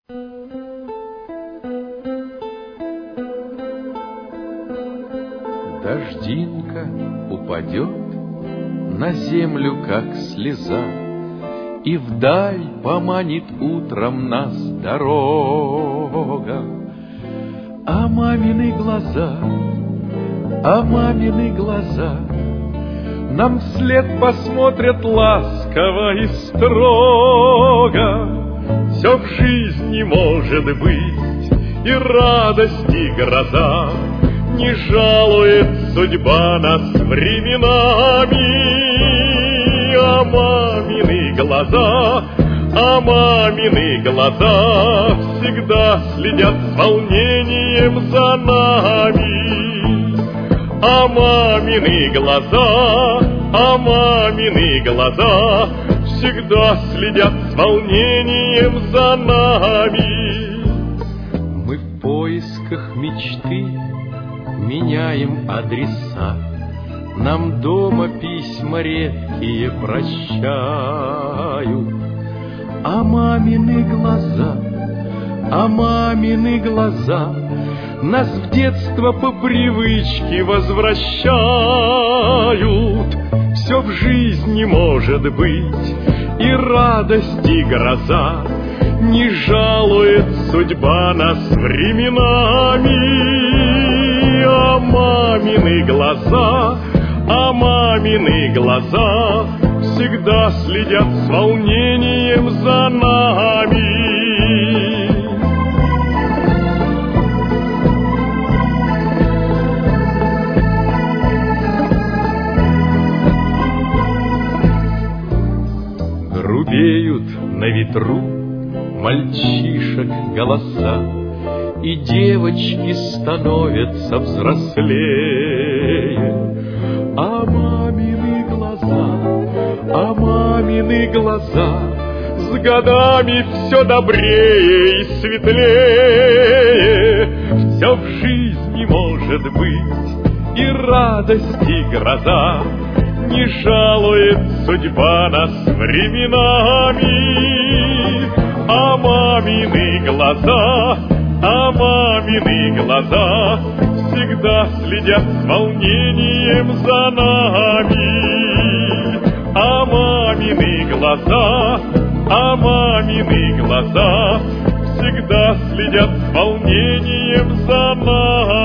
Дождинка упадет на землю, как слеза, и вдаль поманит утром нас дорога. А мамины глаза нам вслед посмотрят ласково и строго. Все в жизни может быть, и радость, и гроза, не жалует судьба нас временами. А мамины глаза всегда следят с волнением за нами. А мамины глаза всегда следят с волнением за нами. Мы в поисках мечты меняем адреса, нам дома письма редкие прощают. А мамины глаза нас в детство по привычке возвращают. Все в жизни может быть, и радость, и гроза, не жалует судьба нас временами. А мамины глаза всегда следят с волнением за нами. Грубеют на ветру мальчишек голоса, и девочки становятся взрослее. А мамины глаза с годами все добрее и светлее. Все в жизни может быть, и радость, и гроза, не жалует судьба нас временами. А мамины глаза всегда следят с волнением за нами. А мамины глаза всегда следят с волнением за нами.